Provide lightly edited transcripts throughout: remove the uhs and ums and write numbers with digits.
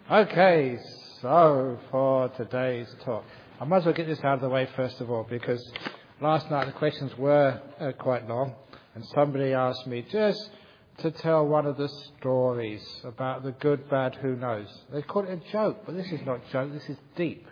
Okay, so for today's talk, I might as well get this out of the way first of all, because last night the questions were quite long, and somebody asked me just to tell one of the stories about the good, bad, who knows. They call it a joke, but this is not a joke, this is deep.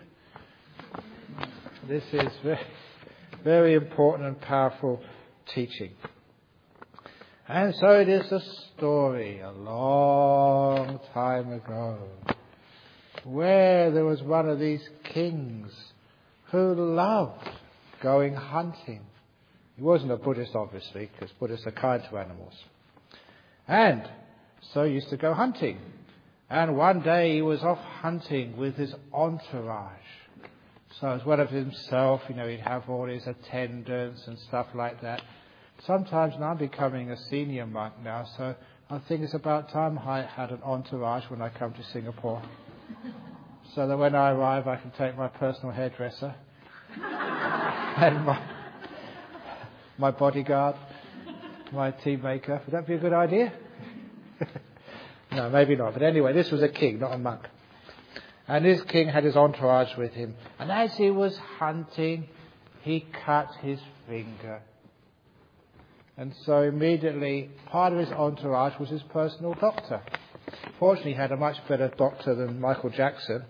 This is very, very important and powerful teaching. And so it is a story a long time ago, where there was one of these kings who loved going hunting. He wasn't a Buddhist, obviously, because Buddhists are kind to animals. And so he used to go hunting. And one day he was off hunting with his entourage. So as well as himself, he'd have all his attendants and stuff like that. Sometimes, and I'm becoming a senior monk now, so I think it's about time I had an entourage when I come to Singapore. So that when I arrive, I can take my personal hairdresser and my bodyguard, my tea maker. Would that be a good idea? No, maybe not. But anyway, this was a king, not a monk. And this king had his entourage with him. And as he was hunting, he cut his finger. And so immediately, part of his entourage was his personal doctor. Fortunately, he had a much better doctor than Michael Jackson.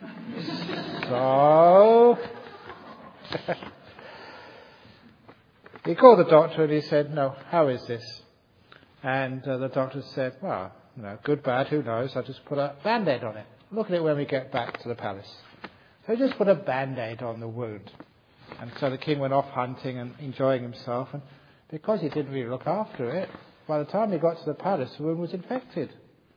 So he called the doctor and he said, "No, how is this?" And the doctor said, "Well, good, bad, who knows? I'll just put a Band-Aid on it. Look at it when we get back to the palace." So he just put a Band-Aid on the wound. And so the king went off hunting and enjoying himself. And because he didn't really look after it, by the time he got to the palace, the wound was infected.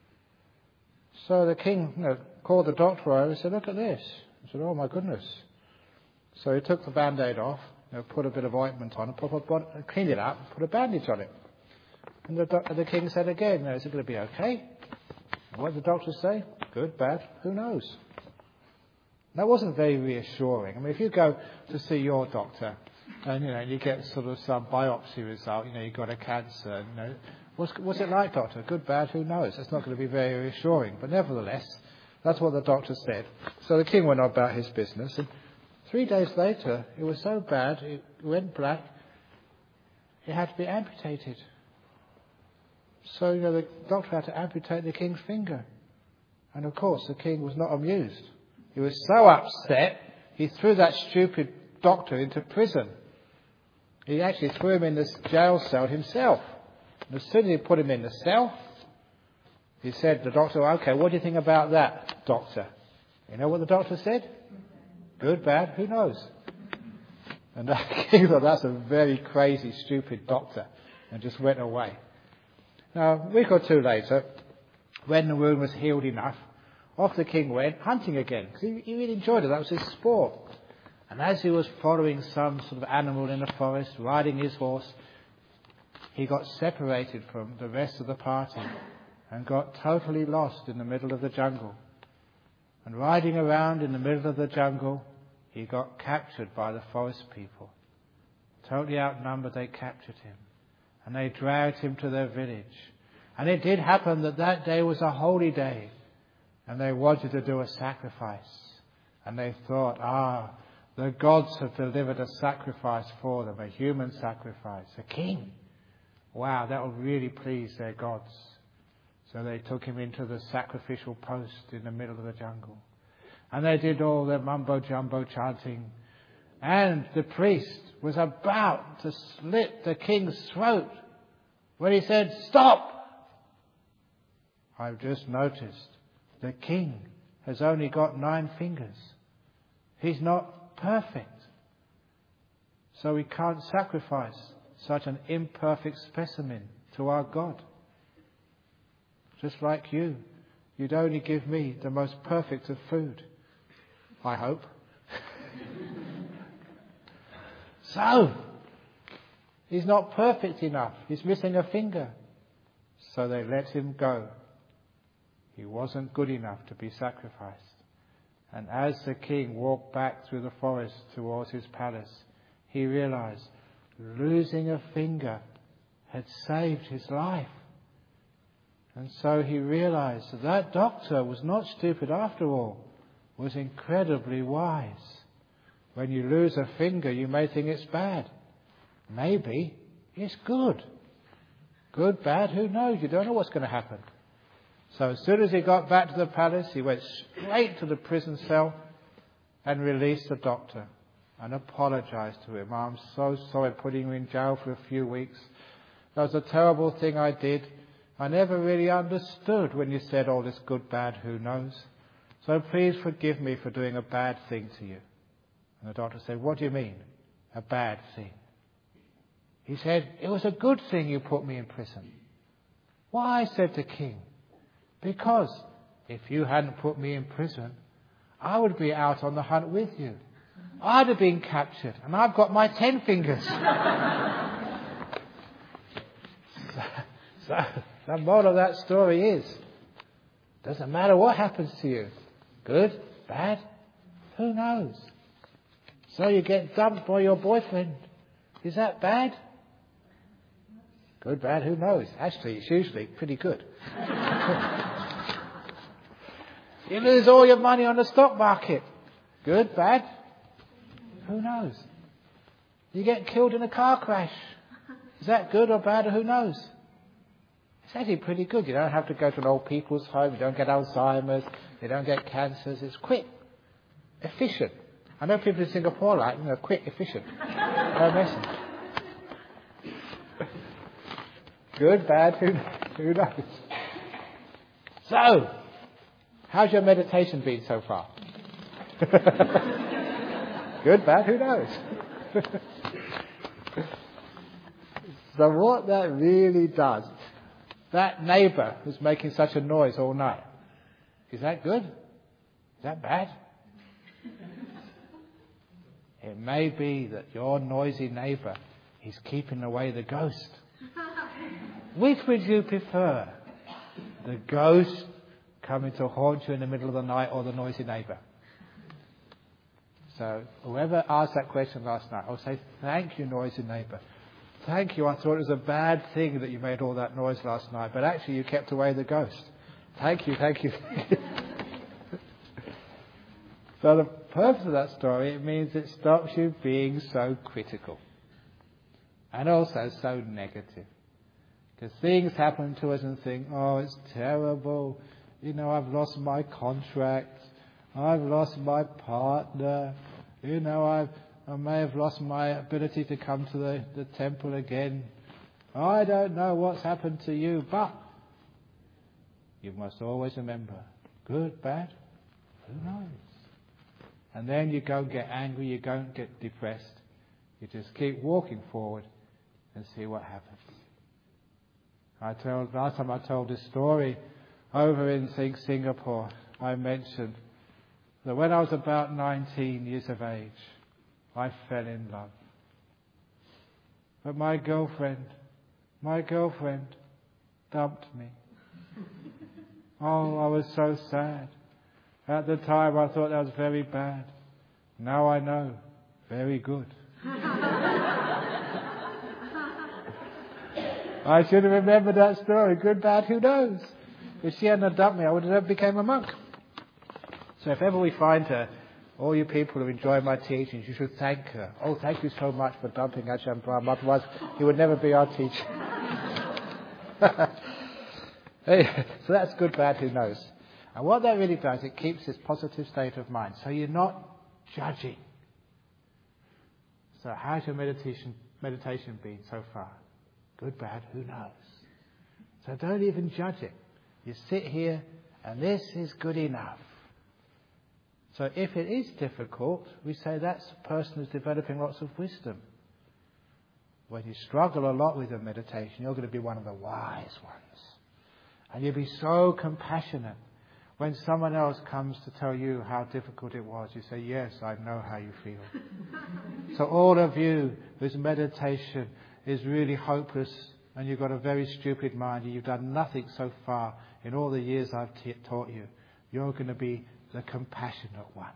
So the king called the doctor over and said, "Look at this." He said, "Oh my goodness." So he took the Band-Aid off, put a bit of ointment on it, cleaned it up, put a bandage on it. And the king said again, "Is it going to be okay?" And what did the doctor say? Good, bad, who knows? That wasn't very reassuring. I mean, if you go to see your doctor and you get sort of some biopsy result, you've got a cancer, what's it like, doctor? Good, bad, who knows? That's not going to be very reassuring. But nevertheless, that's what the doctor said. So the king went about his business, and 3 days later, it was so bad, it went black, it had to be amputated. So, the doctor had to amputate the king's finger. And of course, the king was not amused. He was so upset, he threw that stupid doctor into prison. He actually threw him in the jail cell himself. And as soon as he put him in the cell, he said to the doctor, "Okay, what do you think about that, doctor?" You know what the doctor said? Good, bad, who knows? And the king thought, that's a very crazy, stupid doctor, and just went away. Now, a week or two later, when the wound was healed enough, off the king went hunting again, because he really enjoyed it. That was his sport. And as he was following some sort of animal in the forest, riding his horse, he got separated from the rest of the party and got totally lost in the middle of the jungle. And riding around in the middle of the jungle, he got captured by the forest people. Totally outnumbered, they captured him. And they dragged him to their village. And it did happen that day was a holy day. And they wanted to do a sacrifice. And they thought, the gods have delivered a sacrifice for them, a human sacrifice, a king. Wow, that will really please their gods. So they took him into the sacrificial post in the middle of the jungle. And they did all their mumbo-jumbo chanting. And the priest was about to slit the king's throat when he said, "Stop! I've just noticed the king has only got 9 fingers. He's not perfect. So we can't sacrifice such an imperfect specimen to our God. Just like you'd only give me the most perfect of food. I hope." So, he's not perfect enough. He's missing a finger. So they let him go. He wasn't good enough to be sacrificed. And as the king walked back through the forest towards his palace, he realized losing a finger had saved his life. And so he realized that doctor was not stupid after all, was incredibly wise. When you lose a finger, you may think it's bad. Maybe it's good. Good, bad, who knows? You don't know what's going to happen. So as soon as he got back to the palace, he went straight to the prison cell and released the doctor and apologized to him. I'm so sorry putting you in jail for a few weeks. That was a terrible thing I did. I never really understood when you said all this good, bad, who knows. So please forgive me for doing a bad thing to you. And the doctor said, what do you mean, a bad thing? He said, it was a good thing you put me in prison. Why? Said the king. Because if you hadn't put me in prison, I would be out on the hunt with you. I'd have been captured, and I've got my 10 fingers. So the moral of that story is, doesn't matter what happens to you. Good, bad, who knows? So you get dumped by your boyfriend. Is that bad? Good, bad, who knows? Actually, it's usually pretty good. You lose all your money on the stock market. Good, bad, who knows? You get killed in a car crash. Is that good or bad or who knows? It's actually pretty good. You don't have to go to an old people's home. You don't get Alzheimer's. You don't get cancers. It's quick, efficient. I know people in Singapore like, quick, efficient. No messing. Good, bad, who knows? So, how's your meditation been so far? Good, bad, who knows? So what that really does, that neighbour who's making such a noise all night, is that good? Is that bad? It may be that your noisy neighbour is keeping away the ghost. Which would you prefer? The ghost coming to haunt you in the middle of the night or the noisy neighbour? So whoever asked that question last night, I'll say, thank you, noisy neighbour. Thank you. I thought it was a bad thing that you made all that noise last night, but actually you kept away the ghost. Thank you, thank you. So the purpose of that story, it means it stops you being so critical and also so negative. Because things happen to us and think, oh, it's terrible. I've lost my contract. I've lost my partner. I may have lost my ability to come to the temple again. I don't know what's happened to you, but you must always remember, good, bad, who knows? And then you don't get angry, you don't get depressed. You just keep walking forward and see what happens. Last time I told this story over in Singapore, I mentioned that when I was about 19 years of age, I fell in love. But my girlfriend dumped me. Oh, I was so sad. At the time I thought that was very bad. Now I know, very good. I should have remembered that story. Good, bad, who knows? If she hadn't dumped me, I would have never become a monk. So if ever we find her, all you people who enjoy my teachings, you should thank her. Oh, thank you so much for dumping Ajahn Brahm. Otherwise, he would never be our teacher. So that's good, bad, who knows? And what that really does, it keeps this positive state of mind. So you're not judging. So how's your meditation been so far? Good, bad, who knows? So don't even judge it. You sit here and this is good enough. So if it is difficult, we say that's a person who's developing lots of wisdom. When you struggle a lot with your meditation, you're going to be one of the wise ones. And you'll be so compassionate. When someone else comes to tell you how difficult it was, you say, yes, I know how you feel. So all of you whose meditation is really hopeless and you've got a very stupid mind and you've done nothing so far in all the years I've taught you, you're going to be the compassionate one.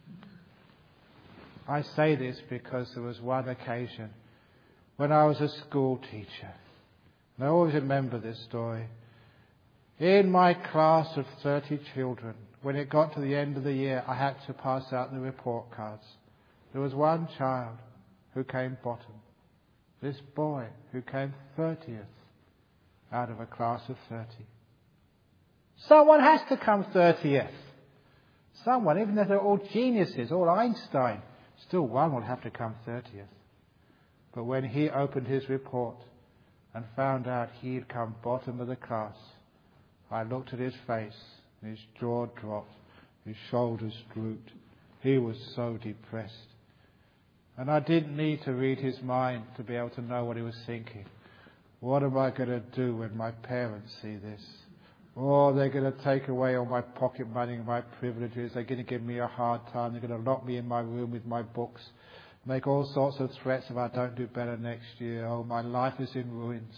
I say this because there was one occasion when I was a school teacher. And I always remember this story. In my class of 30 children, when it got to the end of the year, I had to pass out the report cards. There was one child who came bottom. This boy who came 30th out of a class of 30. Someone has to come 30th. Someone, even if they're all geniuses, all Einstein, still one will have to come 30th. But when he opened his report and found out he'd come bottom of the class, I looked at his face, and his jaw dropped, his shoulders drooped. He was so depressed. And I didn't need to read his mind to be able to know what he was thinking. What am I going to do when my parents see this? Oh, they're going to take away all my pocket money and my privileges. They're going to give me a hard time. They're going to lock me in my room with my books. Make all sorts of threats if I don't do better next year. Oh, my life is in ruins.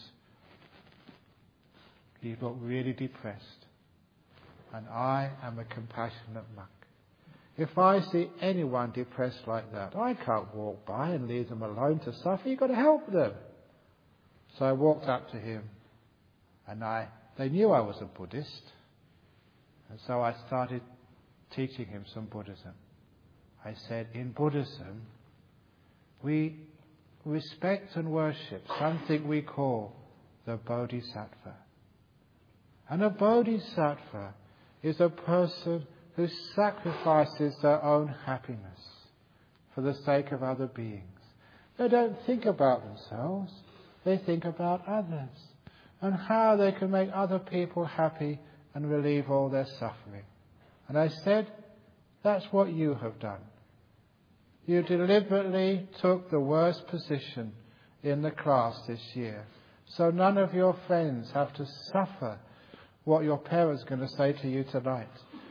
He got really depressed. And I am a compassionate monk. If I see anyone depressed like that, I can't walk by and leave them alone to suffer. You've got to help them. So I walked up to him, and they knew I was a Buddhist. And so I started teaching him some Buddhism. I said, in Buddhism, we respect and worship something we call the Bodhisattva. And a Bodhisattva is a person who sacrifices their own happiness for the sake of other beings. They don't think about themselves, they think about others and how they can make other people happy and relieve all their suffering. And I said, that's what you have done. You deliberately took the worst position in the class this year, so none of your friends have to suffer what your parents are going to say to you tonight.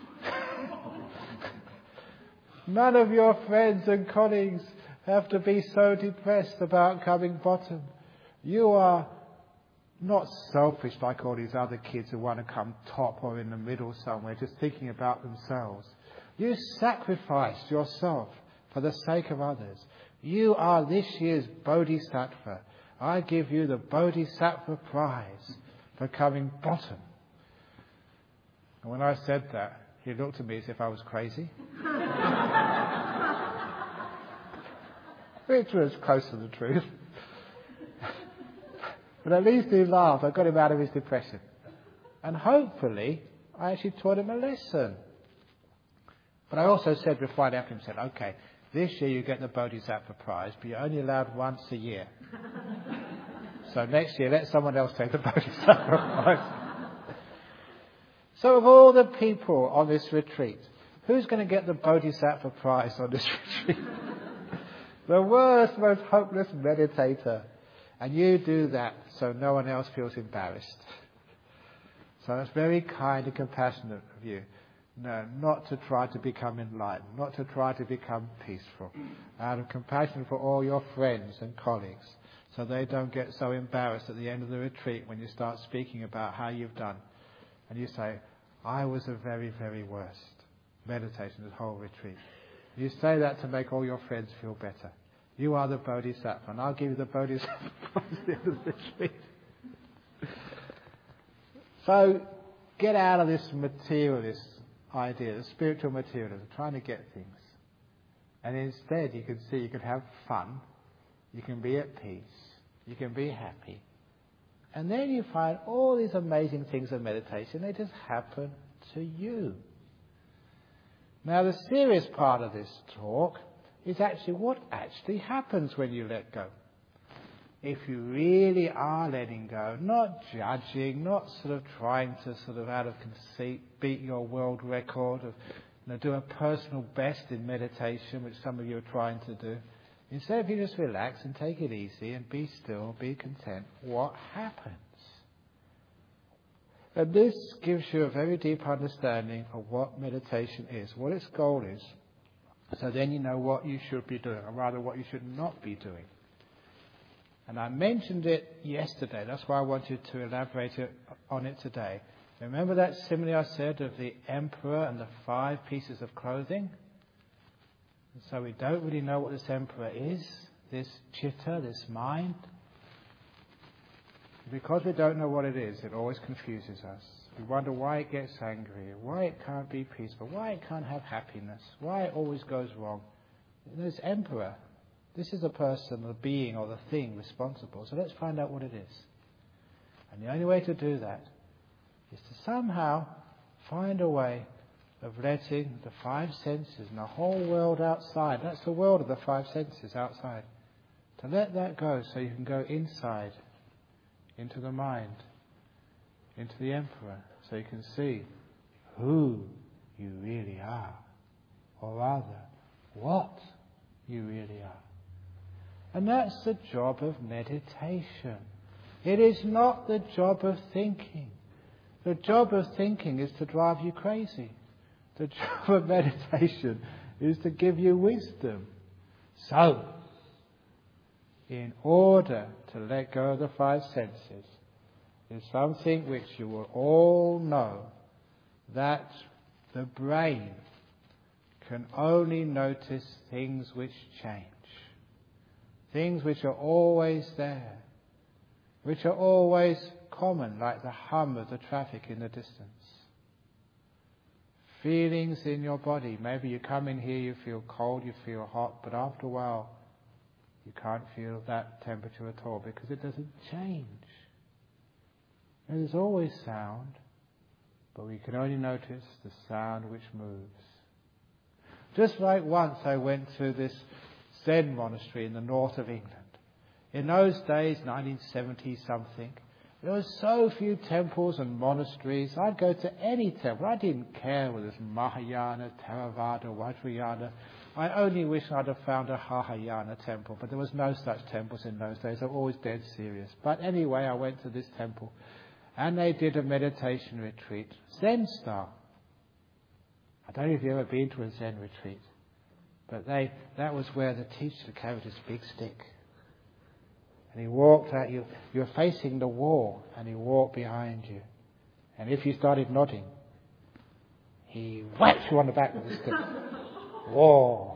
None of your friends and colleagues have to be so depressed about coming bottom. You are not selfish like all these other kids who want to come top or in the middle somewhere, just thinking about themselves. You sacrificed yourself for the sake of others. You are this year's Bodhisattva. I give you the Bodhisattva prize for coming bottom. And when I said that, he looked at me as if I was crazy. Which was close to the truth. But at least he laughed. I got him out of his depression. And hopefully, I actually taught him a lesson. But I also said, replied after him, said, okay, this year you get the Bodhisattva prize, but you're only allowed once a year. So next year, let someone else take the Bodhisattva prize. So of all the people on this retreat, who's going to get the Bodhisattva prize on this retreat? The worst, most hopeless meditator. And you do that so no one else feels embarrassed. So it's very kind and compassionate of you. No, not to try to become enlightened, not to try to become peaceful. Out of compassion for all your friends and colleagues, so they don't get so embarrassed at the end of the retreat when you start speaking about how you've done. And you say, I was the very, very worst meditation this whole retreat. You say that to make all your friends feel better. You are the Bodhisattva, and I'll give you the Bodhisattva prize at the end of the retreat. So get out of this materialist idea, the spiritual materialism, trying to get things. And instead you can see you can have fun, you can be at peace, you can be happy. And then you find all these amazing things of meditation, they just happen to you. Now the serious part of this talk is actually what actually happens when you let go. If you really are letting go, not judging, not sort of trying to sort of out of conceit beat your world record of do a personal best in meditation, which some of you are trying to do. Instead, if you just relax and take it easy and be still, be content, what happens? And this gives you a very deep understanding of what meditation is, what its goal is. So then you know what you should be doing, or rather what you should not be doing. And I mentioned it yesterday, that's why I wanted to elaborate on it today. Remember that simile I said of the emperor and the 5 pieces of clothing? And so we don't really know what this emperor is, this chitta, this mind. Because we don't know what it is, it always confuses us. We wonder why it gets angry, why it can't be peaceful, why it can't have happiness, why it always goes wrong. This emperor, this is the person, the being or the thing responsible. So let's find out what it is. And the only way to do that is to somehow find a way of letting the five senses and the whole world outside, that's the world of the five senses outside, to let that go so you can go inside, into the mind, into the emperor, so you can see who you really are, or rather, what you really are. And that's the job of meditation. It is not the job of thinking. The job of thinking is to drive you crazy. The job of meditation is to give you wisdom. So, in order to let go of the five senses, is something which you will all know, that the brain can only notice things which change. Things which are always there, which are always common, like the hum of the traffic in the distance. Feelings in your body. Maybe you come in here, you feel cold, you feel hot, but after a while you can't feel that temperature at all because it doesn't change. And there's always sound, but we can only notice the sound which moves. Just like once I went to this Zen monastery in the north of England. In those days, 1970 something, there were so few temples and monasteries. I'd go to any temple. I didn't care whether it was Mahayana, Theravada, Vajrayana. I only wish I'd have found a Mahayana temple, but there was no such temples in those days. They were always dead serious. But anyway, I went to this temple, and they did a meditation retreat, Zen style. I don't know if you've ever been to a Zen retreat, but that was where the teacher carried his big stick. And he walked out, you're facing the wall, and he walked behind you. And if you started nodding, he whacked you on the back with the stick. Whoa!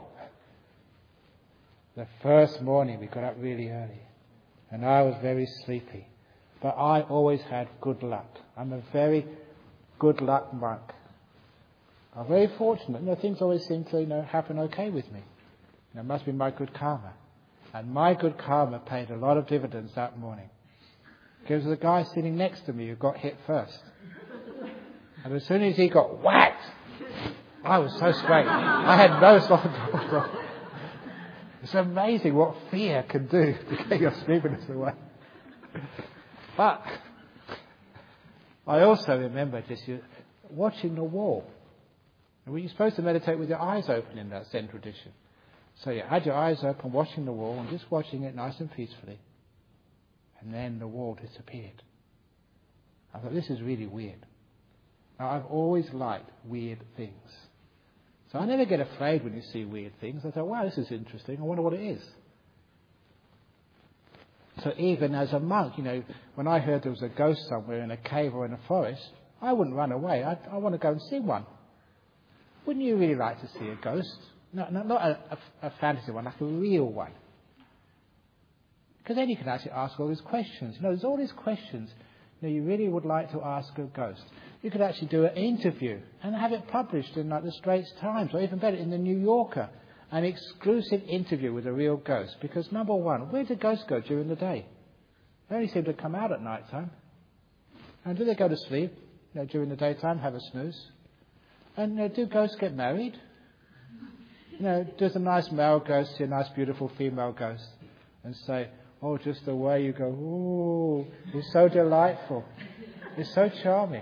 The first morning we got up really early, and I was very sleepy. But I always had good luck. I'm a very good luck monk. I'm very fortunate. Things always seem to happen okay with me. It must be my good karma. And my good karma paid a lot of dividends that morning. Because the guy sitting next to me who got hit first. And as soon as he got whacked, I was so straight. I had no thought. It's amazing what fear can do to get your sleepiness away. But I also remember just watching the wall. And you're supposed to meditate with your eyes open in that Zen tradition. So you had your eyes open, watching the wall, and just watching it nice and peacefully. And then the wall disappeared. I thought, this is really weird. Now, I've always liked weird things. So I never get afraid when you see weird things. I thought, wow, this is interesting. I wonder what it is. So even as a monk, when I heard there was a ghost somewhere in a cave or in a forest, I wouldn't run away. I want to go and see one. Wouldn't you really like to see a ghost? No, not a fantasy one, like a real one. Because then you can actually ask all these questions. There's all these questions you really would like to ask a ghost. You could actually do an interview and have it published in the Straits Times, or even better, in the New Yorker. An exclusive interview with a real ghost. Because number one, where do ghosts go during the day? They only seem to come out at night time. And do they go to sleep during the daytime, have a snooze? And do ghosts get married? Does a nice male ghost see a nice beautiful female ghost and say, oh, just the way you go, ooh, it's so delightful. It's so charming.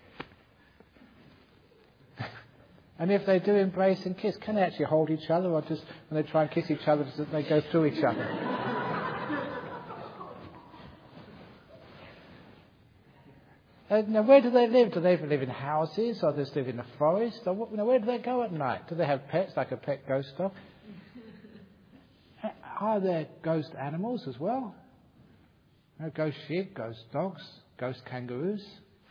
And if they do embrace and kiss, can they actually hold each other, or just when they try and kiss each other, does they go through each other? Now, where do they live? Do they live in houses, or do they live in the forest? Or where do they go at night? Do they have pets, like a pet ghost dog? Are there ghost animals as well? Ghost sheep, ghost dogs, ghost kangaroos?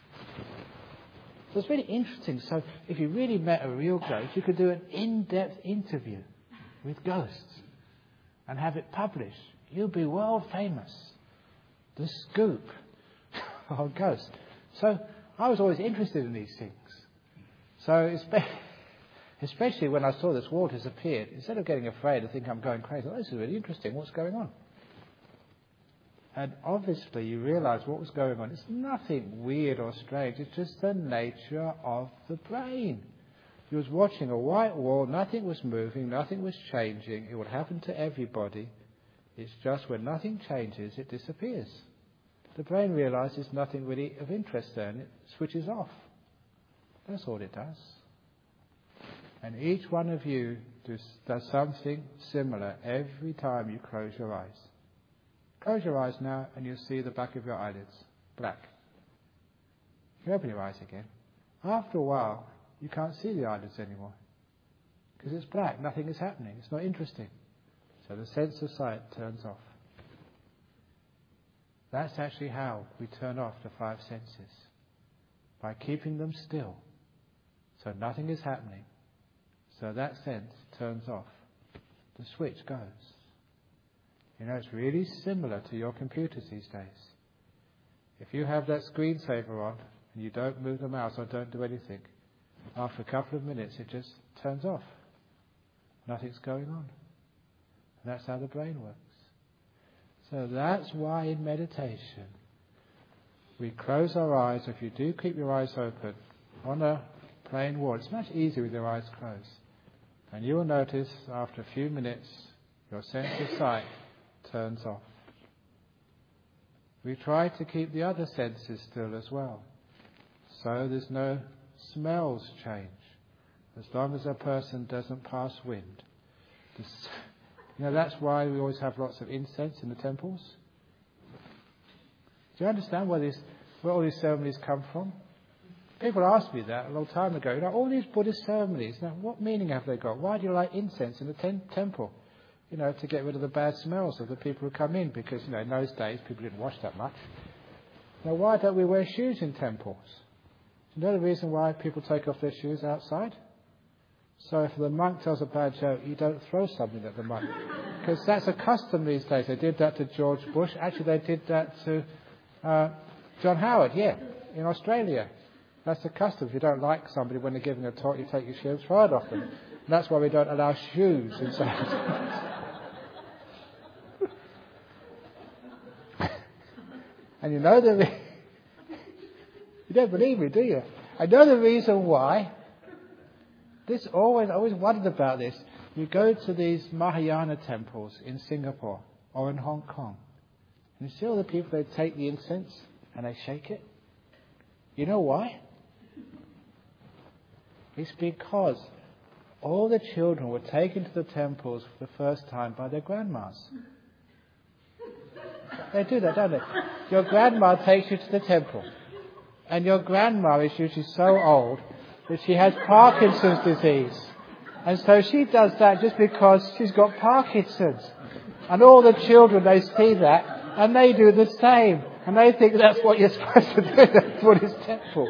So it's really interesting. So if you really met a real ghost, you could do an in-depth interview with ghosts and have it published. You'll be world famous. The scoop on ghosts. So I was always interested in these things. So especially when I saw this wall disappeared, instead of getting afraid, I think I'm going crazy. Oh, this is really interesting. What's going on? And obviously you realise what was going on. It's nothing weird or strange. It's just the nature of the brain. He was watching a white wall. Nothing was moving. Nothing was changing. It would happen to everybody. It's just when nothing changes, it disappears. The brain realises nothing really of interest there, and it switches off. That's all it does. And each one of you does something similar every time you close your eyes. Close your eyes now and you'll see the back of your eyelids, black. You open your eyes again. After a while, you can't see the eyelids anymore because it's black, nothing is happening, it's not interesting. So the sense of sight turns off. That's actually how we turn off the five senses, by keeping them still, so nothing is happening. So that sense turns off. The switch goes. You know, it's really similar to your computers these days. If you have that screensaver on and you don't move the mouse or don't do anything, after a couple of minutes it just turns off. Nothing's going on. And that's how the brain works. So that's why in meditation we close our eyes. If you do keep your eyes open on a plain wall, it's much easier with your eyes closed. And you will notice after a few minutes your sense of sight turns off. We try to keep the other senses still as well, so there's no smells change, as long as a person doesn't pass wind. That's why we always have lots of incense in the temples. Do you understand where all these ceremonies come from? People asked me that a long time ago. All these Buddhist ceremonies, now what meaning have they got? Why do you light incense in the temple? To get rid of the bad smells of the people who come in, because, in those days people didn't wash that much. Now, why don't we wear shoes in temples? Do you know the reason why people take off their shoes outside? So if the monk tells a bad joke, you don't throw something at the monk. Because that's a custom these days. They did that to George Bush. Actually, they did that to John Howard, in Australia. That's the custom. If you don't like somebody when they're giving a talk, you take your shoes, throw it off them. And that's why we don't allow shoes inside. And you don't believe me, do you? I know the reason why. I always wondered about this. You go to these Mahayana temples in Singapore or in Hong Kong, and you see all the people, they take the incense and they shake it. You know why? It's because all the children were taken to the temples for the first time by their grandmas. They do that, don't they? Your grandma takes you to the temple. And your grandma is usually so old that she has Parkinson's disease. And so she does that just because she's got Parkinson's. And all the children, they see that, and they do the same. And they think that's what you're supposed to do. That's what is temple.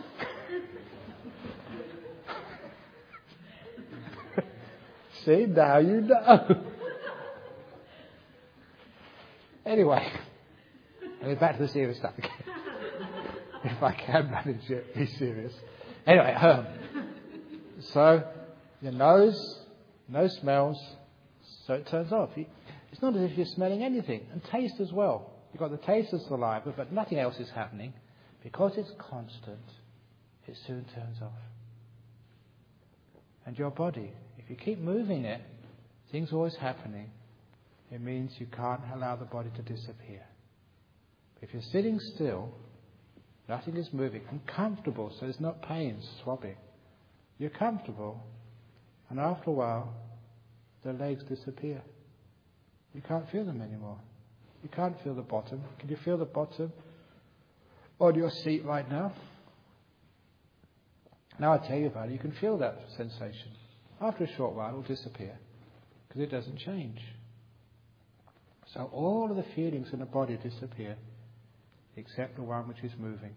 See, now you know. Anyway, back to the serious stuff again. If I can manage it, be serious. Anyway, so your nose, no smells, so it turns off. It's not as if you're smelling anything. And taste as well. You've got the taste of saliva, but nothing else is happening. Because it's constant, it soon turns off. And your body, if you keep moving it, things are always happening. It means you can't allow the body to disappear. If you're sitting still, nothing is moving, and comfortable, so there's not pain, swabbing. You're comfortable, and after a while, the legs disappear. You can't feel them anymore. You can't feel the bottom. Can you feel the bottom on your seat right now? Now I tell you about it, you can feel that sensation. After a short while, it will disappear, because it doesn't change. So all of the feelings in the body disappear, except the one which is moving.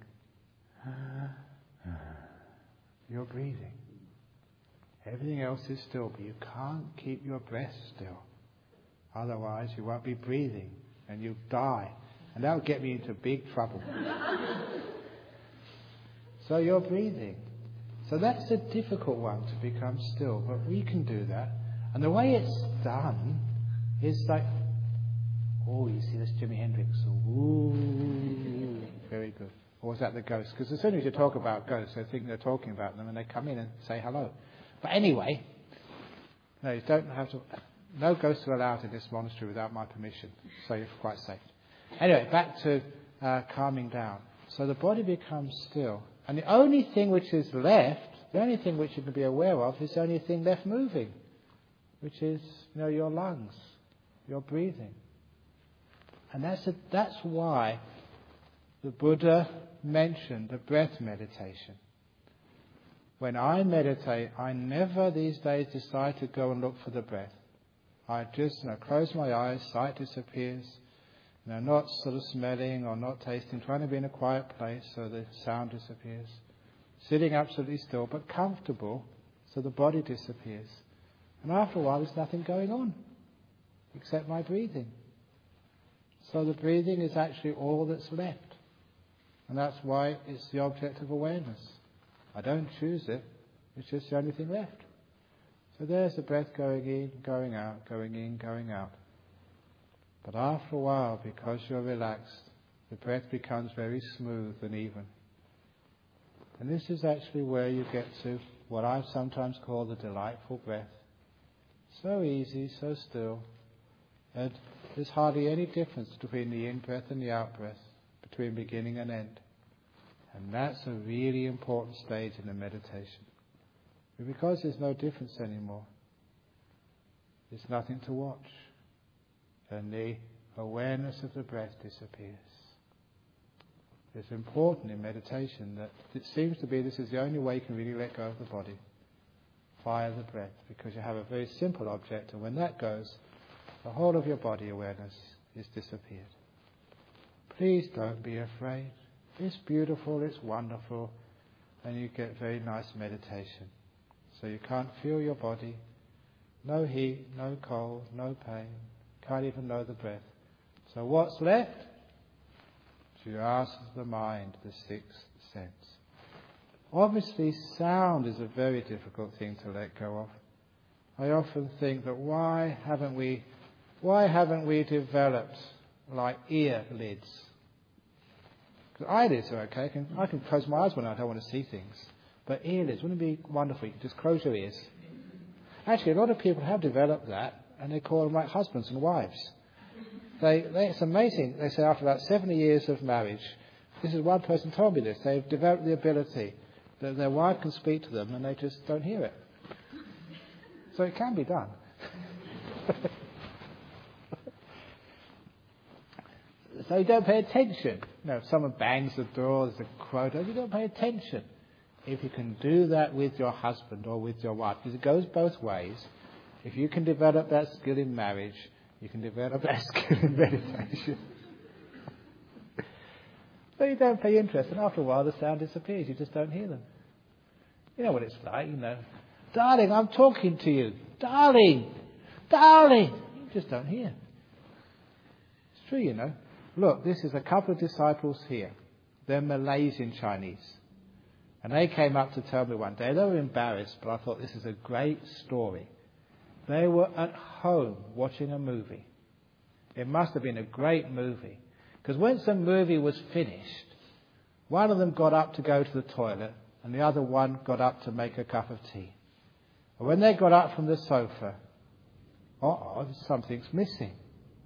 You're breathing. Everything else is still, but you can't keep your breath still. Otherwise you won't be breathing and you'll die. And that will get me into big trouble. So you're breathing. So that's a difficult one, to become still, but we can do that. And the way it's done is like, oh, you see this Jimi Hendrix. Ooh, very good. Or was that the ghost? Because as soon as you talk about ghosts, they think they're talking about them and they come in and say hello. But anyway, no, you don't have to. No ghosts are allowed in this monastery without my permission, so you're quite safe. Anyway, back to calming down. So the body becomes still. And the only thing which is left, the only thing which you can be aware of, is the only thing left moving, which is, your lungs, your breathing. And that's why the Buddha mentioned the breath meditation. When I meditate, I never these days decide to go and look for the breath. I just close my eyes, sight disappears, not sort of smelling or not tasting, trying to be in a quiet place so the sound disappears. Sitting absolutely still, but comfortable, so the body disappears. And after a while, there's nothing going on, except my breathing. So the breathing is actually all that's left. And that's why it's the object of awareness. I don't choose it, it's just the only thing left. So there's the breath going in, going out, going in, going out. But after a while, because you're relaxed, the breath becomes very smooth and even. And this is actually where you get to what I sometimes call the delightful breath. So easy, so still. And there's hardly any difference between the in-breath and the out-breath, between beginning and end. And that's a really important stage in the meditation. But because there's no difference anymore, there's nothing to watch. And the awareness of the breath disappears. It's important in meditation that it seems to be this is the only way you can really let go of the body, via the breath, because you have a very simple object, and when that goes, the whole of your body awareness is disappeared. Please don't be afraid. It's beautiful, it's wonderful, and you get very nice meditation. So you can't feel your body, no heat, no cold, no pain, can't even know the breath. So what's left? Just the mind, the sixth sense. Obviously, sound is a very difficult thing to let go of. I often think that why haven't we developed like ear lids? Because eyelids are okay. I can close my eyes when I don't want to see things. But ear lids, wouldn't it be wonderful? You can just close your ears. Actually, a lot of people have developed that, and they call them like husbands and wives. It's amazing. They say after about 70 years of marriage, this is one person told me this, they've developed the ability that their wife can speak to them and they just don't hear it. So it can be done. So you don't pay attention. If someone bangs the door, there's a quota, you don't pay attention. If you can do that with your husband or with your wife, because it goes both ways, if you can develop that skill in marriage, you can develop that skill in meditation. So you don't pay interest, and after a while the sound disappears, you just don't hear them. You know what it's like, Darling, I'm talking to you. Darling! Darling! You just don't hear. It's true, Look, this is a couple of disciples here. They're Malaysian Chinese. And they came up to tell me one day. They were embarrassed, but I thought this is a great story. They were at home watching a movie. It must have been a great movie. Because once the movie was finished, one of them got up to go to the toilet and the other one got up to make a cup of tea. And when they got up from the sofa, something's missing.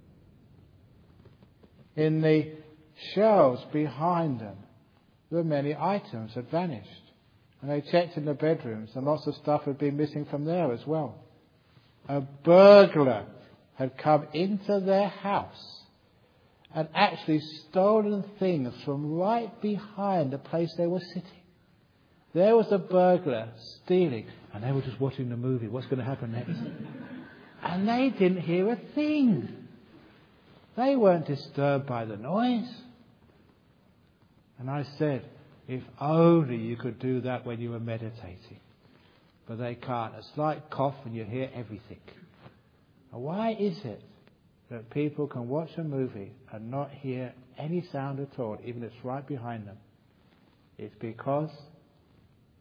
In the shelves behind them, there were many items had vanished. And they checked in the bedrooms and lots of stuff had been missing from there as well. A burglar had come into their house and actually stolen things from right behind the place they were sitting. There was a burglar stealing, and they were just watching the movie. What's going to happen next? And they didn't hear a thing. They weren't disturbed by the noise. And I said, if only you could do that when you were meditating. But they can't. A slight cough and you hear everything. Now, why is it that people can watch a movie and not hear any sound at all, even if it's right behind them? It's because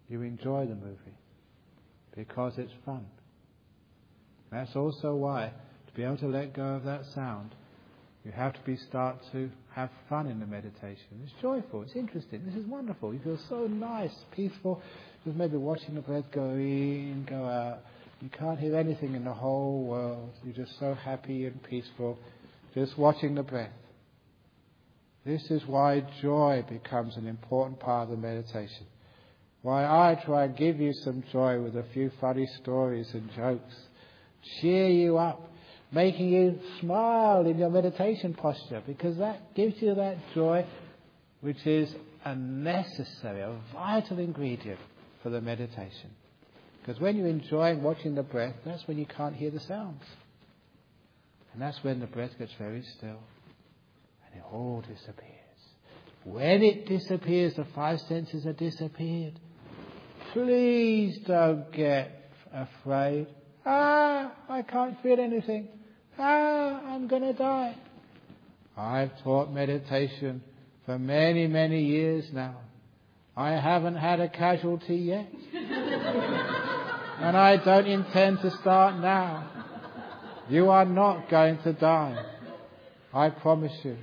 You enjoy the movie because it's fun. That's also why, to be able to let go of that sound, you have to start to have fun in the meditation. It's joyful, it's interesting, this is wonderful. You feel so nice, peaceful, just maybe watching the breath go in, go out. You can't hear anything in the whole world. You're just so happy and peaceful, just watching the breath. This is why joy becomes an important part of the meditation. Why I try and give you some joy with a few funny stories and jokes, cheer you up, making you smile in your meditation posture, because that gives you that joy which is a necessary, a vital ingredient for the meditation. Because when you're enjoying watching the breath, that's when you can't hear the sounds. And that's when the breath gets very still and it all disappears. When it disappears, the five senses are disappeared. Please don't get afraid. I can't feel anything. I'm going to die. I've taught meditation for many, many years now. I haven't had a casualty yet. And I don't intend to start now. You are not going to die. I promise you.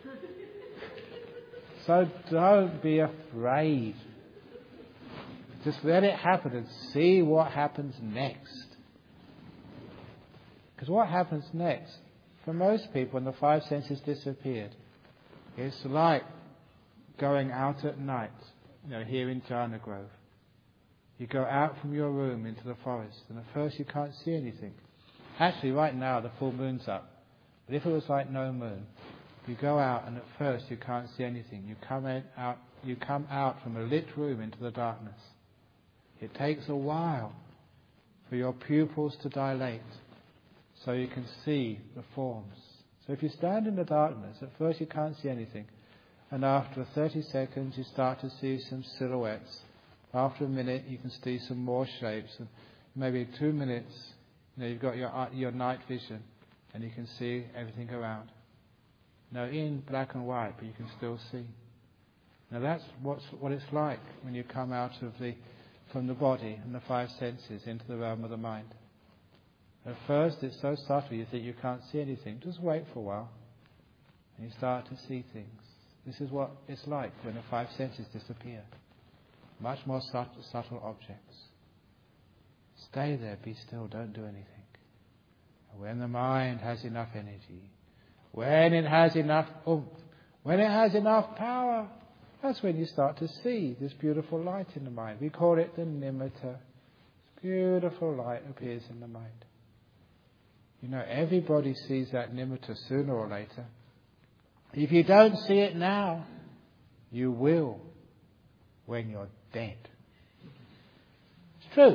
So don't be afraid. Just let it happen and see what happens next. Because what happens next, for most people when the five senses disappeared, it's like going out at night, here in Jhana Grove. You go out from your room into the forest, and at first you can't see anything. Actually, right now the full moon's up. But if it was like no moon, you go out and at first you can't see anything. You come out from a lit room into the darkness. It takes a while for your pupils to dilate so you can see the forms. So if you stand in the darkness, at first you can't see anything. And after 30 seconds you start to see some silhouettes. After a minute you can see some more shapes. And maybe 2 minutes, you've got your night vision and you can see everything around. Now in black and white, but you can still see. Now that's what it's like when you come out of from the body and the five senses into the realm of the mind. At first it's so subtle you think you can't see anything. Just wait for a while and you start to see things. This is what it's like when the five senses disappear. Much more subtle objects. Stay there, be still, don't do anything. And when the mind has enough energy, when it has enough oomph, when it has enough power, that's when you start to see this beautiful light in the mind. We call it the nimitta. This beautiful light appears in the mind. Everybody sees that nimitta sooner or later. If you don't see it now, you will when you're dead. It's true.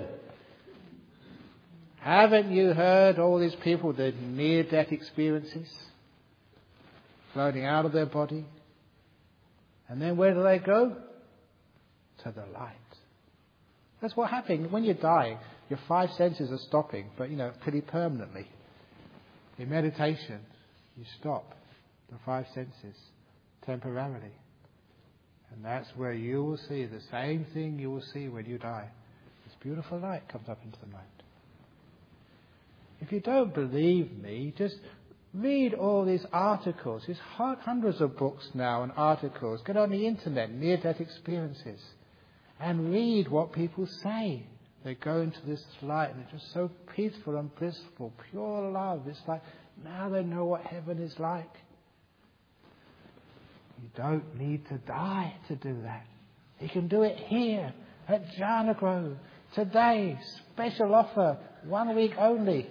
Haven't you heard all these people with near-death experiences? Floating out of their body. And then where do they go? To the light. That's what happens. When you die, your five senses are stopping, but pretty permanently. In meditation, you stop the five senses temporarily. And that's where you will see the same thing you will see when you die. This beautiful light comes up into the mind. If you don't believe me, just read all these articles. There's hundreds of books now and articles. Get on the internet, near-death experiences, and read what people say. They go into this light and they're just so peaceful and blissful, pure love. It's like now they know what heaven is like. You don't need to die to do that. You can do it here at Jhana Grove today. Special offer, 1 week only.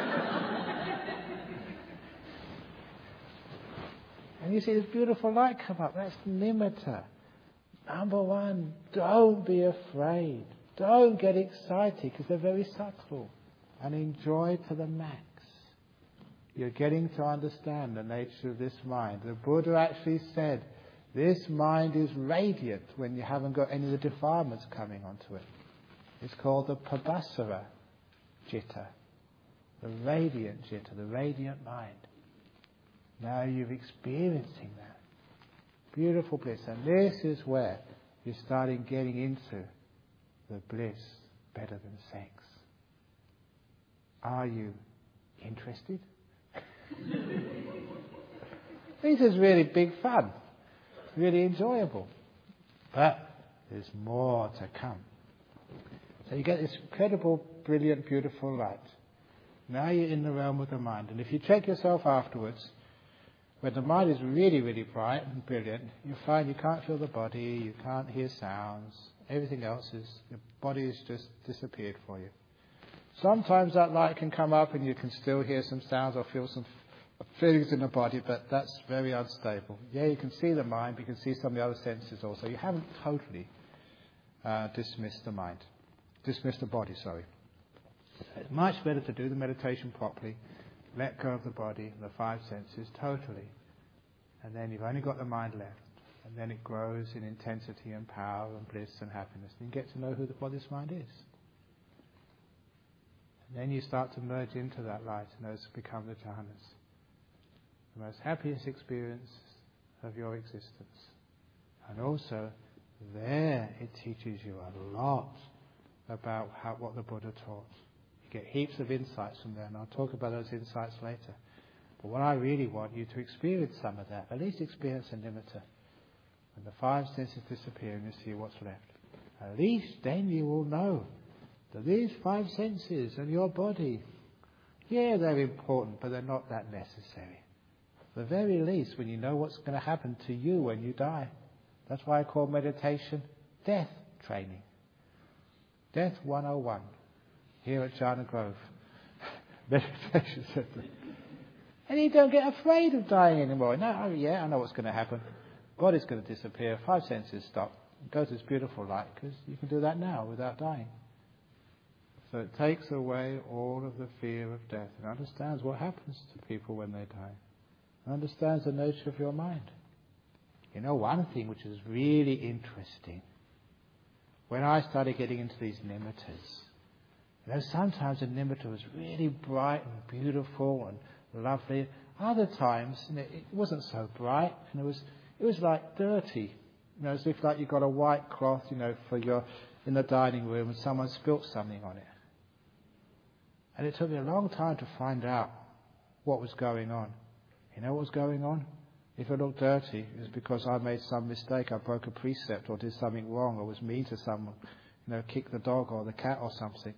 And you see this beautiful light come up. That's nimitta. Number one, don't be afraid. Don't get excited because they're very subtle. And enjoy to the max. You're getting to understand the nature of this mind. The Buddha actually said, this mind is radiant when you haven't got any of the defilements coming onto it. It's called the Pabhasara Citta. The radiant Citta, the radiant mind. Now you're experiencing that. Beautiful bliss. And this is where you're starting getting into the bliss better than sex? Are you interested? This is really big fun, really enjoyable. But there's more to come. So you get this incredible, brilliant, beautiful light. Now you're in the realm of the mind. And if you check yourself afterwards, when the mind is really, really bright and brilliant, you find you can't feel the body, you can't hear sounds, everything else is, your body has just disappeared for you. Sometimes that light can come up and you can still hear some sounds or feel some feelings in the body, but that's very unstable. Yeah, you can see the mind, but you can see some of the other senses also. You haven't totally dismissed the mind. Dismissed the body, sorry. It's much better to do the meditation properly, let go of the body and the five senses totally. And then you've only got the mind left. And then it grows in intensity and power and bliss and happiness. And you get to know what this mind is. And then you start to merge into that light and those become the jhanas. The most happiest experience of your existence. And also, there it teaches you a lot about what the Buddha taught. You get heaps of insights from there, and I'll talk about those insights later. But what I really want you to experience some of that, at least experience a nimitta. When the five senses disappear and you see what's left. At least then you will know that these five senses and your body, yeah, they're important, but they're not that necessary. At the very least, when you know what's going to happen to you when you die. That's why I call meditation death training. Death 101. Here at Jhana Grove. Meditation Center. And you don't get afraid of dying anymore. No, I know what's going to happen. Body's going to disappear. Five senses stop. Go to this beautiful light, because you can do that now without dying. So it takes away all of the fear of death and understands what happens to people when they die. And understands the nature of your mind. You know, one thing which is really interesting, when I started getting into these nimittas, you know, sometimes a nimitta was really bright and beautiful and lovely. Other times, you know, it wasn't so bright, and it was like dirty. You know, as if like you've got a white cloth, you know, in the dining room and someone spilt something on it. And it took me a long time to find out what was going on. You know what was going on? If it looked dirty, it was because I made some mistake, I broke a precept or did something wrong or was mean to someone, you know, kicked the dog or the cat or something.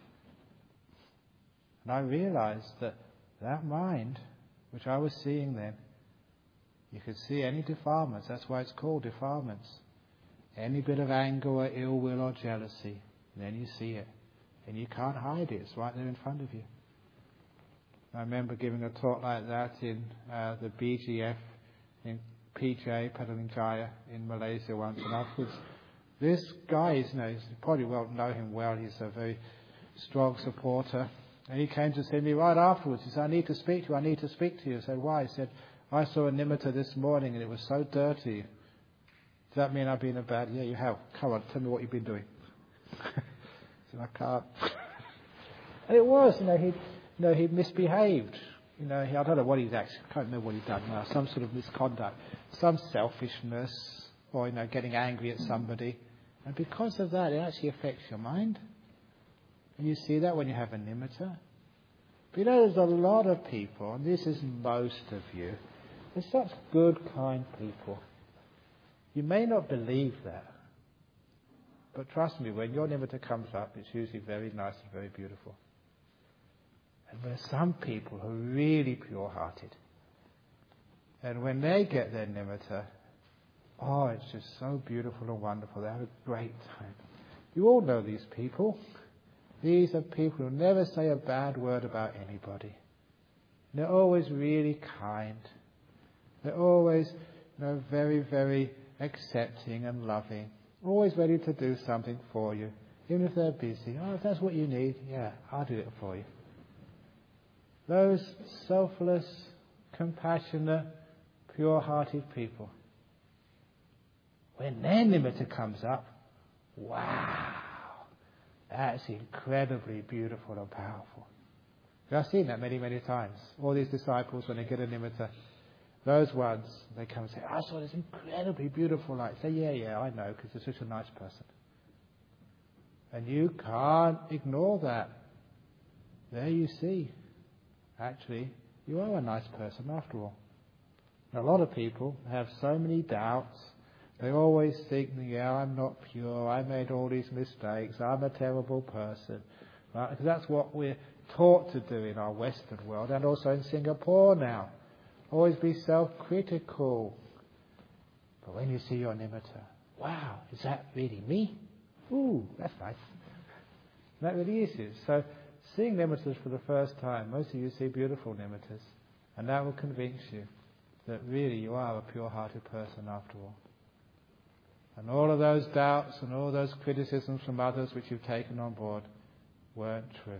And I realized that mind, which I was seeing then, you could see any defilements. That's why it's called defilements. Any bit of anger or ill will or jealousy, then you see it. And you can't hide it. It's right there in front of you. I remember giving a talk like that in the BGF in PJ, Petaling Jaya, in Malaysia once. And afterwards, this guy, you probably won't know him well. He's a very strong supporter. And he came to see me right afterwards. He said, I need to speak to you. I said, why? He said, I saw a nimitta this morning and it was so dirty. Does that mean I've been a bad? Yeah, you have. Come on, tell me what you've been doing. I said, I can't. And it was, he'd misbehaved. I don't know what he's actually, I can't remember what he'd done now. Some sort of misconduct, some selfishness, or, getting angry at somebody. And because of that, it actually affects your mind. And you see that when you have a nimitta. But there's a lot of people, and this is most of you, they're such good, kind people. You may not believe that. But trust me, when your nimitta comes up, it's usually very nice and very beautiful. And there are some people who are really pure-hearted. And when they get their nimitta, it's just so beautiful and wonderful. They have a great time. You all know these people. These are people who never say a bad word about anybody. They're always really kind. They're always, very, very accepting and loving. Always ready to do something for you. Even if they're busy. If that's what you need, yeah, I'll do it for you. Those selfless, compassionate, pure-hearted people. When their nimitta comes up, wow! That's incredibly beautiful and powerful. I've seen that many, many times. All these disciples, when they get a nimitta, those ones, they come and say, I saw this incredibly beautiful light. Say, yeah, I know, because you're such a nice person. And you can't ignore that. There you see, actually, you are a nice person after all. A lot of people have so many doubts. They always think, yeah, I'm not pure, I made all these mistakes, I'm a terrible person. Right? Because that's what we're taught to do in our Western world, and also in Singapore now. Always be self-critical. But when you see your nimitta, wow, is that really me? Ooh, that's nice. That really is it. So, seeing nimittas for the first time, most of you see beautiful nimittas, and that will convince you that really you are a pure-hearted person after all. And all of those doubts and all those criticisms from others which you've taken on board weren't true.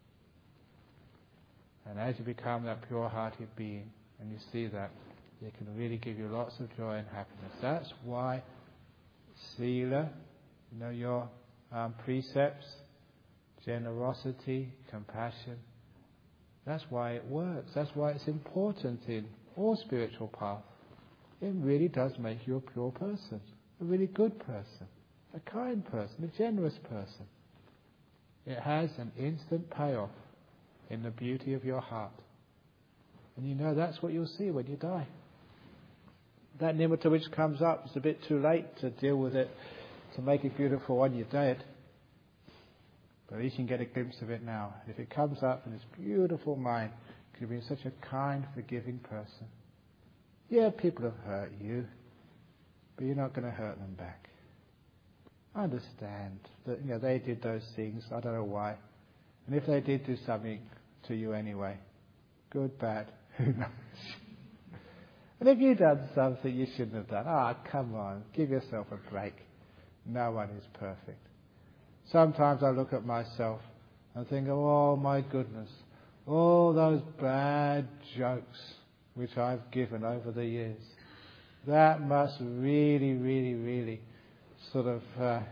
And as you become that pure-hearted being, and you see that, it can really give you lots of joy and happiness. That's why sila, your precepts, generosity, compassion, that's why it works. That's why it's important in all spiritual paths. It really does make you a pure person, a really good person, a kind person, a generous person. It has an instant payoff in the beauty of your heart. And that's what you'll see when you die. That nimitta which comes up, it's a bit too late to deal with it, to make it beautiful when you're dead. But at least you can get a glimpse of it now. If it comes up in this beautiful mind, you can be such a kind, forgiving person. Yeah, people have hurt you, but you're not going to hurt them back. I understand that they did those things, I don't know why. And if they did do something to you anyway, good, bad, who knows? And if you've done something you shouldn't have done, come on, give yourself a break. No one is perfect. Sometimes I look at myself and think, oh my goodness, all those bad jokes which I've given over the years, that must really, really, really sort of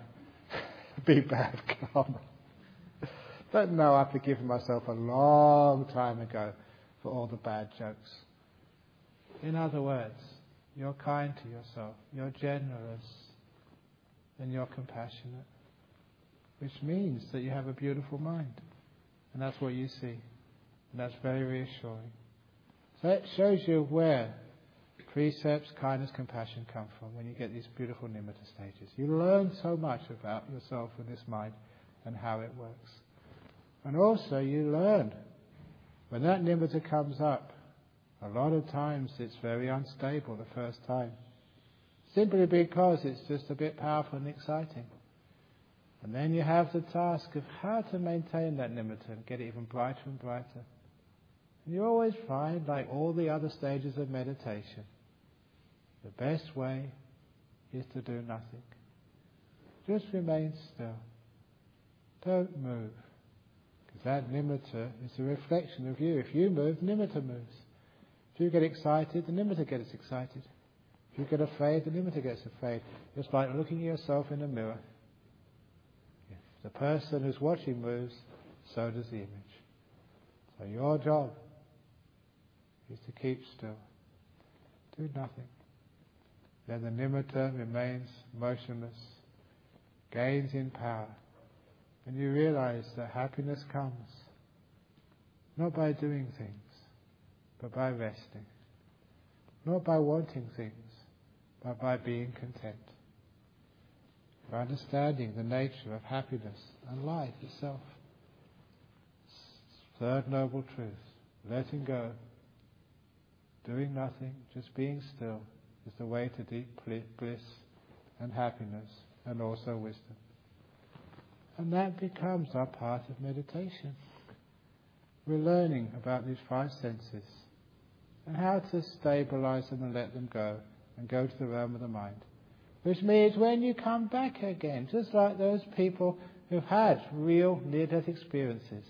be bad karma. But no, I've forgiven myself a long time ago for all the bad jokes. In other words, you're kind to yourself, you're generous, and you're compassionate, which means that you have a beautiful mind. And that's what you see. And that's very reassuring. So it shows you where precepts, kindness, compassion come from when you get these beautiful nimitta stages. You learn so much about yourself and this mind and how it works. And also you learn when that nimitta comes up, a lot of times it's very unstable the first time. Simply because it's just a bit powerful and exciting. And then you have the task of how to maintain that nimitta and get it even brighter and brighter. And you always find, like all the other stages of meditation, the best way is to do nothing. Just remain still. Don't move. Because that nimitta is a reflection of you. If you move, nimitta moves. If you get excited, the nimitta gets excited. If you get afraid, the nimitta gets afraid. It's like looking at yourself in a mirror. If the person who's watching moves, so does the image. So your job is to keep still. Do nothing. Then the nimitta remains motionless, gains in power. And you realize that happiness comes not by doing things, but by resting. Not by wanting things, but by being content. By understanding the nature of happiness and life itself. Third noble truth, letting go, doing nothing, just being still, is the way to deep bliss and happiness and also wisdom. And that becomes our part of meditation. We're learning about these five senses and how to stabilize them and let them go and go to the realm of the mind. Which means when you come back again, just like those people who've had real near-death experiences,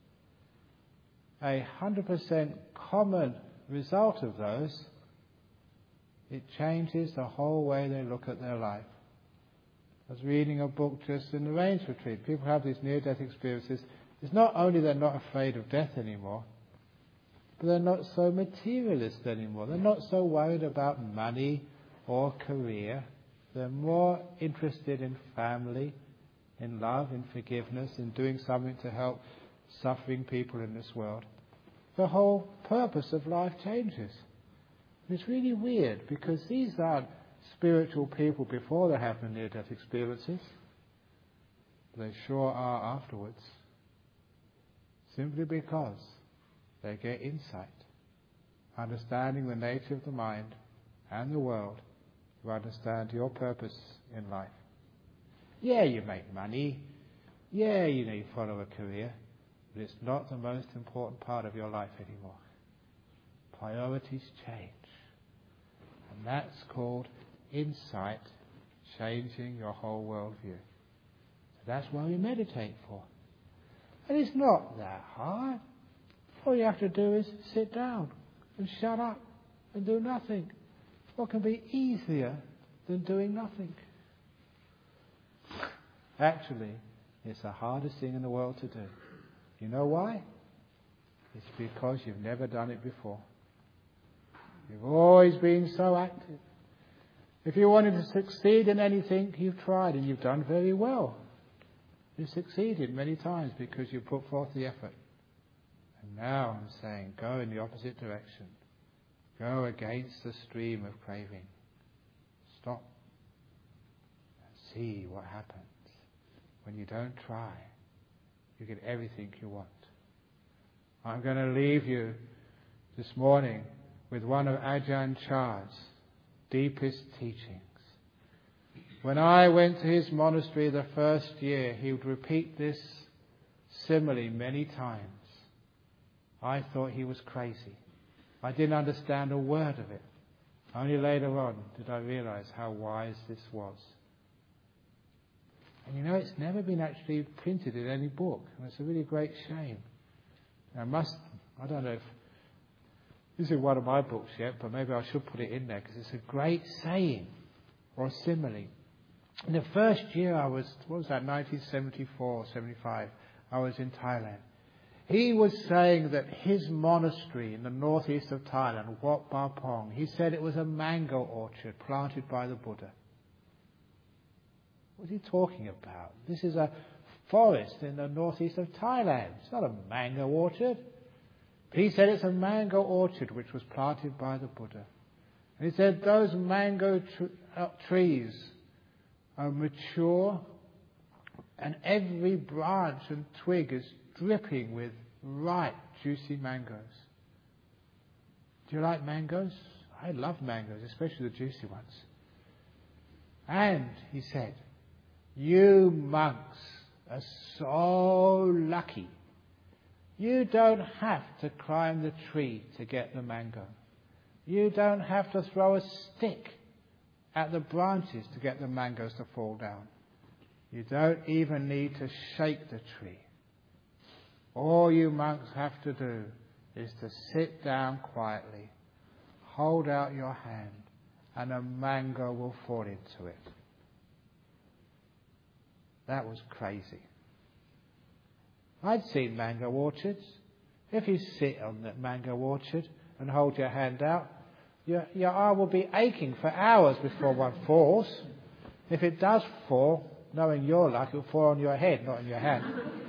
100% common result of those, it changes the whole way they look at their life. I was reading a book just in the Rains Retreat. People have these near-death experiences. It's not only they're not afraid of death anymore, but they're not so materialist anymore. They're not so worried about money or career. They're more interested in family in love, in forgiveness, in doing something to help suffering people in this world, the whole purpose of life changes. It's really weird, because these aren't spiritual people before they have the near-death experiences. They sure are afterwards. Simply because they get insight, understanding the nature of the mind and the world, to understand your purpose in life. Yeah, you make money. Yeah, you follow a career. But it's not the most important part of your life anymore. Priorities change. And that's called insight, changing your whole worldview. So that's why we meditate for. And it's not that hard. All you have to do is sit down and shut up and do nothing. What can be easier than doing nothing? Actually, it's the hardest thing in the world to do. You know why? It's because you've never done it before. You've always been so active. If you wanted to succeed in anything, you've tried and you've done very well. You've succeeded many times because you put forth the effort. And now I'm saying, go in the opposite direction. Go against the stream of craving. Stop and see what happens. When you don't try, you get everything you want. I'm going to leave you this morning with one of Ajahn Chah's deepest teachings. When I went to his monastery the first year, he would repeat this simile many times. I thought he was crazy. I didn't understand a word of it. Only later on did I realize how wise this was. And it's never been actually printed in any book. And it's a really great shame. I don't know if this is one of my books yet, but maybe I should put it in there, because it's a great saying or simile. In the first year I was, 1974, 75, I was in Thailand. He was saying that his monastery in the northeast of Thailand, Wat Pah Pong, he said it was a mango orchard planted by the Buddha. What is he talking about? This is a forest in the northeast of Thailand. It's not a mango orchard. But he said it's a mango orchard which was planted by the Buddha. And he said those mango trees are mature, and every branch and twig is dripping with ripe, juicy mangoes. Do you like mangoes? I love mangoes, especially the juicy ones. And he said, you monks are so lucky. You don't have to climb the tree to get the mango. You don't have to throw a stick at the branches to get the mangoes to fall down. You don't even need to shake the tree. All you monks have to do is to sit down quietly, hold out your hand, and a mango will fall into it. That was crazy. I'd seen mango orchards. If you sit on that mango orchard and hold your hand out, your arm will be aching for hours before one falls. If it does fall, knowing your luck, it will fall on your head, not on your hand.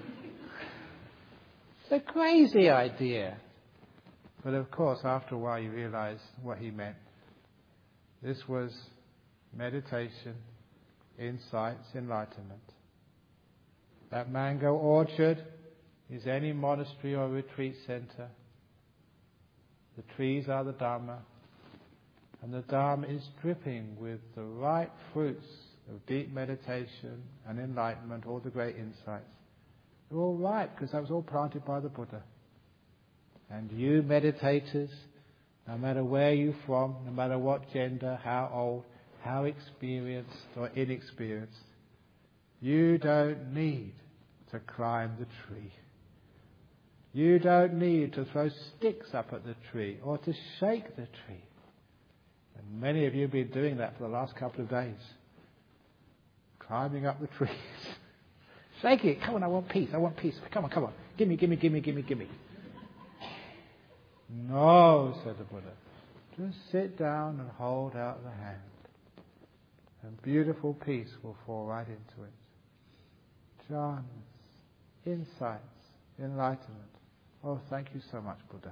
It's a crazy idea. But of course, after a while you realize what he meant. This was meditation, insights, enlightenment. That mango orchard is any monastery or retreat center. The trees are the Dharma, and the Dharma is dripping with the ripe fruits of deep meditation and enlightenment, all the great insights. They're all ripe because that was all planted by the Buddha. And you meditators, no matter where you're from, no matter what gender, how old, how experienced or inexperienced, you don't need to climb the tree. You don't need to throw sticks up at the tree or to shake the tree. And many of you have been doing that for the last couple of days. Climbing up the trees. Shake it. Come on, I want peace. I want peace. Come on. Gimme. No, said the Buddha. Just sit down and hold out the hand. And beautiful peace will fall right into it. jhanas, insights, enlightenment. Oh, thank you so much, Buddha.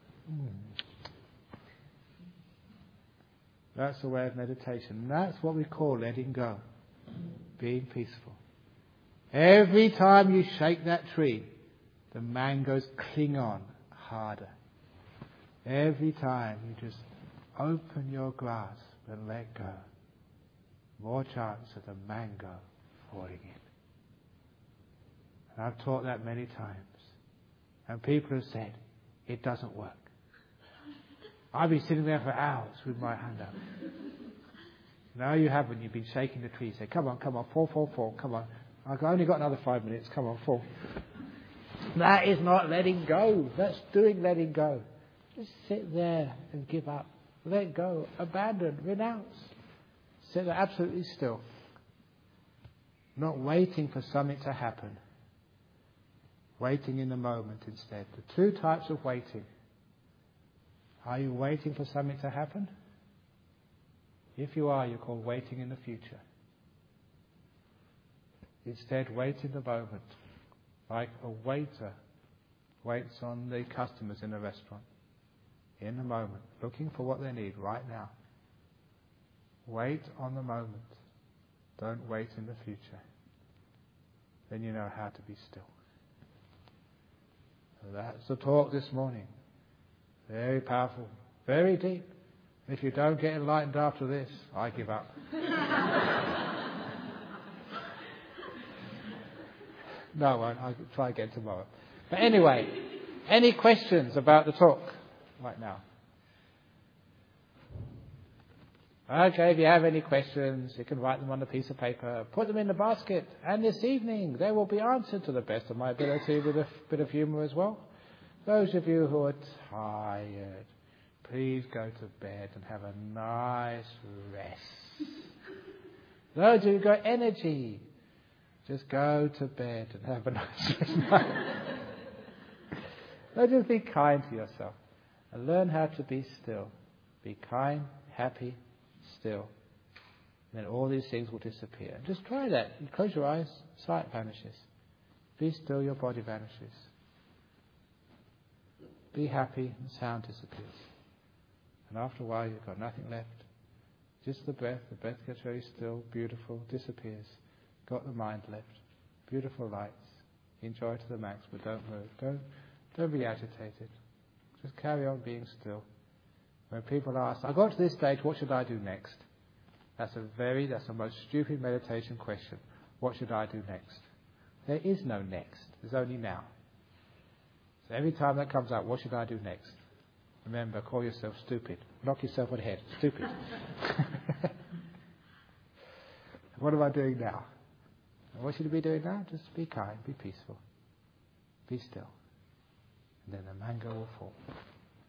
That's the way of meditation. That's what we call letting go, being peaceful. Every time you shake that tree, the mangoes cling on harder. Every time you just open your grasp and let go, more chance of the mango falling in. And I've taught that many times. And people have said, it doesn't work. I've been sitting there for hours with my hand up. No, you haven't. You've been shaking the tree. You say, come on, fall, come on. I've only got another 5 minutes. Come on, fall. That is not letting go. That's doing letting go. Just sit there and give up. Let go. Abandon. Renounce. Sit there absolutely still. Not waiting for something to happen. Waiting in the moment instead. The two types of waiting. Are you waiting for something to happen? If you are, you're called waiting in the future. Instead, wait in the moment. Like a waiter waits on the customers in a restaurant. In the moment. Looking for what they need right now. Wait on the moment. Don't wait in the future. Then you know how to be still. So that's the talk this morning. Very powerful. Very deep. If you don't get enlightened after this, I give up. No, I'll try again tomorrow. But anyway, any questions about the talk right now? Okay, if you have any questions, you can write them on a piece of paper, put them in the basket, and this evening they will be answered to the best of my ability with a bit of humour as well. Those of you who are tired, please go to bed and have a nice rest. Those of you who've got energy, just go to bed and have a nice rest. So just be kind to yourself and learn how to be still. Be kind, happy, still. Then all these things will disappear. Just try that. You close your eyes, sight vanishes. Be still, your body vanishes. Be happy and sound disappears. And after a while you've got nothing left. Just the breath. The breath gets very still, beautiful, disappears. Got the mind left. Beautiful lights. Enjoy to the max, but don't move. Don't be agitated. Just carry on being still. When people ask, I got to this stage, what should I do next? That's the most stupid meditation question. What should I do next? There is no next. There's only now. So every time that comes up, what should I do next? Remember, call yourself stupid. Knock yourself on the head. Stupid. What am I doing now? And what should you be doing now? Just be kind, be peaceful. Be still. And then the mango will fall.